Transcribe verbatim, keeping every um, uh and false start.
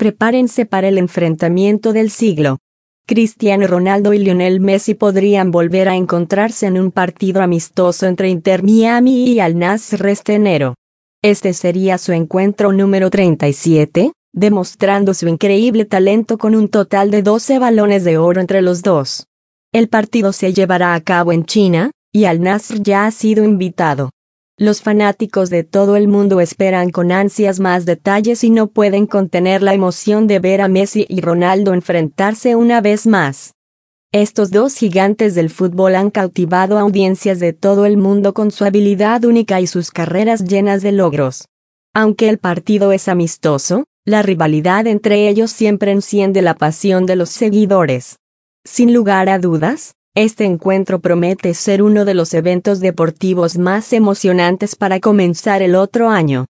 Prepárense para el enfrentamiento del siglo. Cristiano Ronaldo y Lionel Messi podrían volver a encontrarse en un partido amistoso entre Inter Miami y Al Nassr este enero. Este sería su encuentro número treinta y siete, demostrando su increíble talento con un total de doce balones de oro entre los dos. El partido se llevará a cabo en China, y Al Nassr ya ha sido invitado. Los fanáticos de todo el mundo esperan con ansias más detalles y no pueden contener la emoción de ver a Messi y Ronaldo enfrentarse una vez más. Estos dos gigantes del fútbol han cautivado a audiencias de todo el mundo con su habilidad única y sus carreras llenas de logros. Aunque el partido es amistoso, la rivalidad entre ellos siempre enciende la pasión de los seguidores. Sin lugar a dudas, este encuentro promete ser uno de los eventos deportivos más emocionantes para comenzar el otro año.